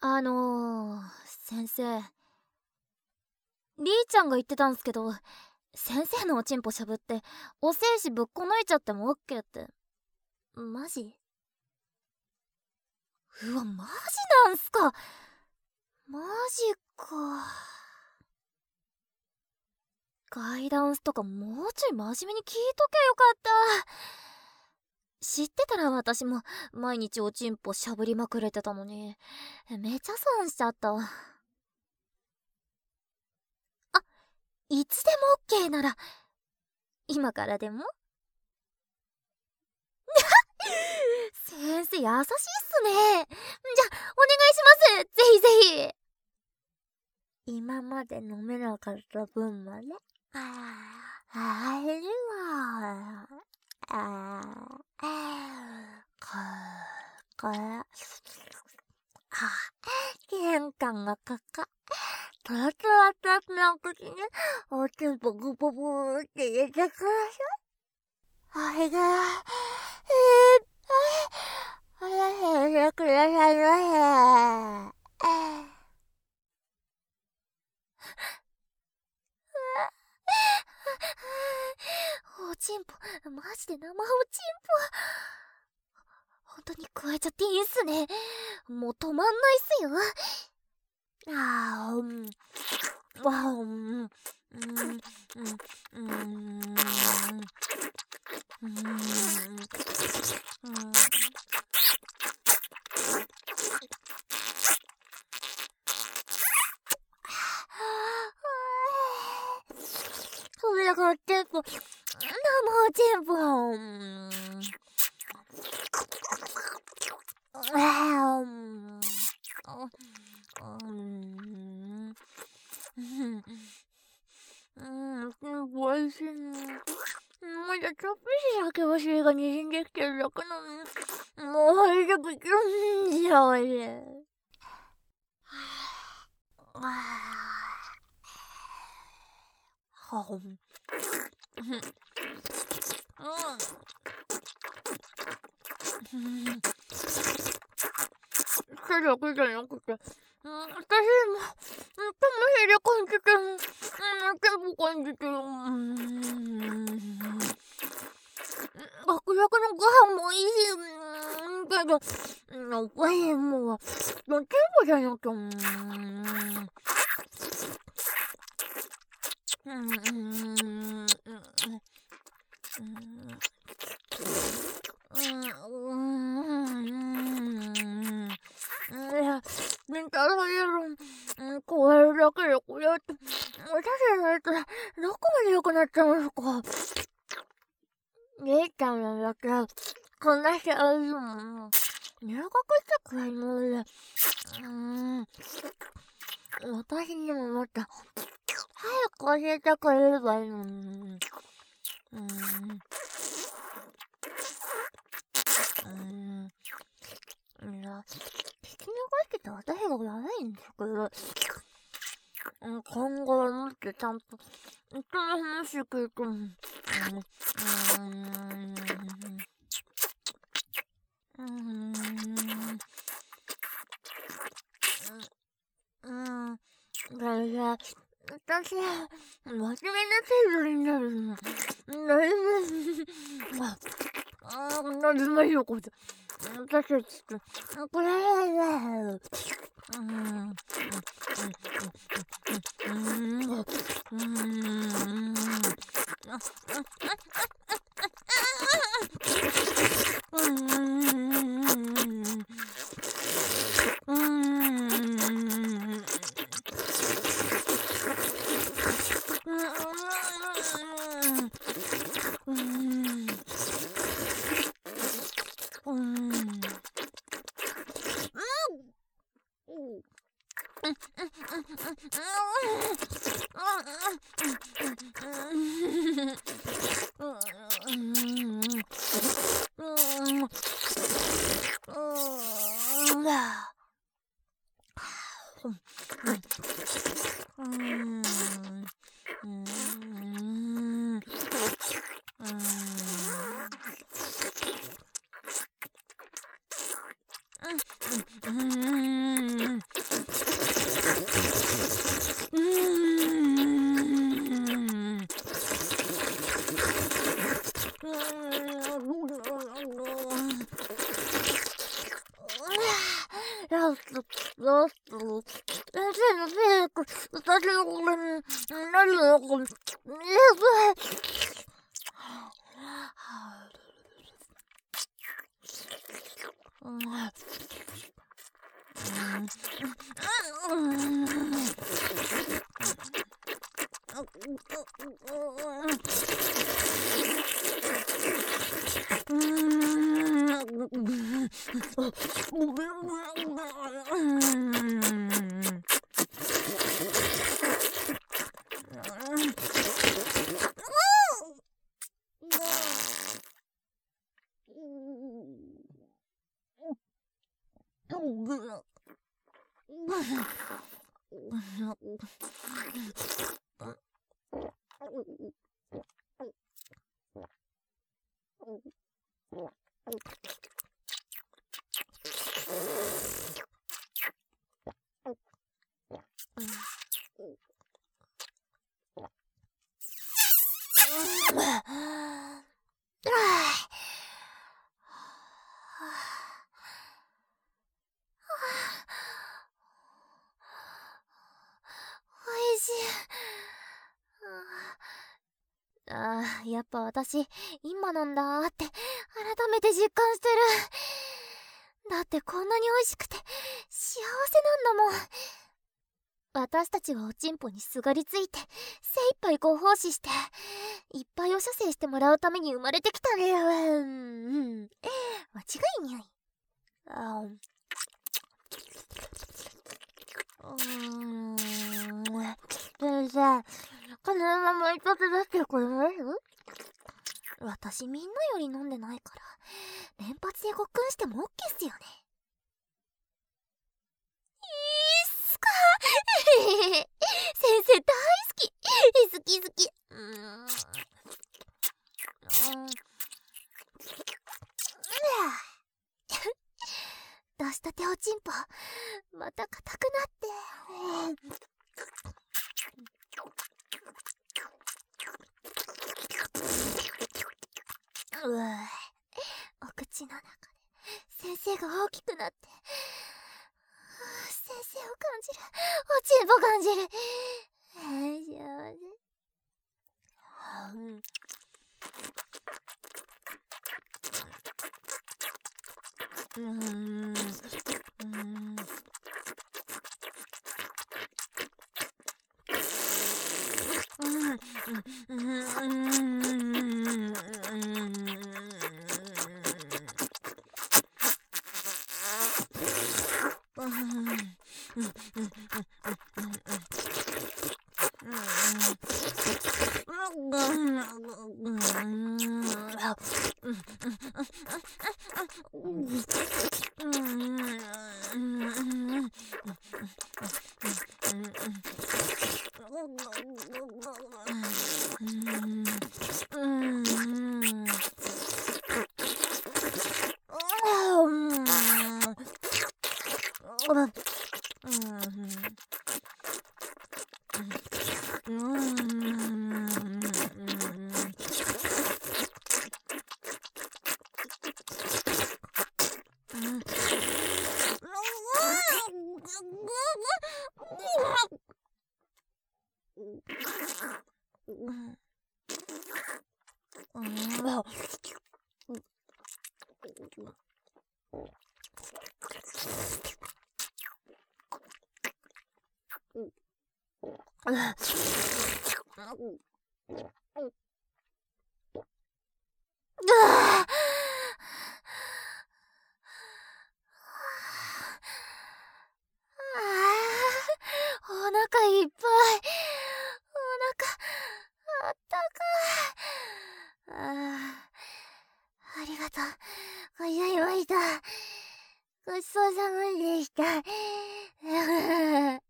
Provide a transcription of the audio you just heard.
先生、りーちゃんが言ってたんすけど、先生のおちんぽしゃぶってお精子ぶっこ抜いちゃってもオッケーって、マジ？うわ、マジなんすか？マジか。ガイダンスとかもうちょい真面目に聞いとけよかった。知ってたら私も毎日おちんぽしゃぶりまくれてたのに、めちゃ損しちゃった。あ、いつでも OK なら今からでも。先生優しいっすね。じゃあお願いします。ぜひぜひ。今まで飲めなかった分まで。あれはこれ玄関がトラトラトラの口におちんぽグポポって入れてください。あれが入れてくださいませ。おちんぽ、マジで生おちんぽ。本当に加えちゃっていいっすね。もう止まんないっすよ。それがちんぽ、生おちんぽ。おいしいな。まだちょっぴり酒お尻が滲んできてるだけなのに、もう入れてくるんじゃおいしい。それだけじゃなくて、私も、手もひれ感じてる。手も感じてる。学力のご飯もいいけど、おっぱいもう、どっちもじゃなきゃ。メンタルハイロン、これだけでこれって、私のやつ、どこまで良くなっちゃうんですか？りーちゃんのだけ、こんな幸せも、入学したくらいので、私にももっと、早く教えてくれればいいのに。いや、聞き流してた私が悪いんですけど、今後はもっとちゃんと、人の話聞いても、私、真面目な程度になるの。なりましょう、これ。私たちと、これは、 先生のせいか、私のこれになるのか、やっぱ私、今なんだーって改めて実感してる。だってこんなに美味しくて幸せなんだもん。私たちはおちんぽにすがりついて精一杯ご奉仕していっぱいお射精してもらうために生まれてきたね。間違いにゃい。先生、このまま一発出してくれます？私みんなより飲んでないから連発でごっくんしても OK っすよね。いいっすか？先生大好き。好き好き。出したておちんぽまた硬くなってお口の中で先生が大きくなって先生を感じる。おちんぽ感じる。幸せ。お腹いっぱい。お腹あったかい。ありがとうございました。ごちそうさまでした。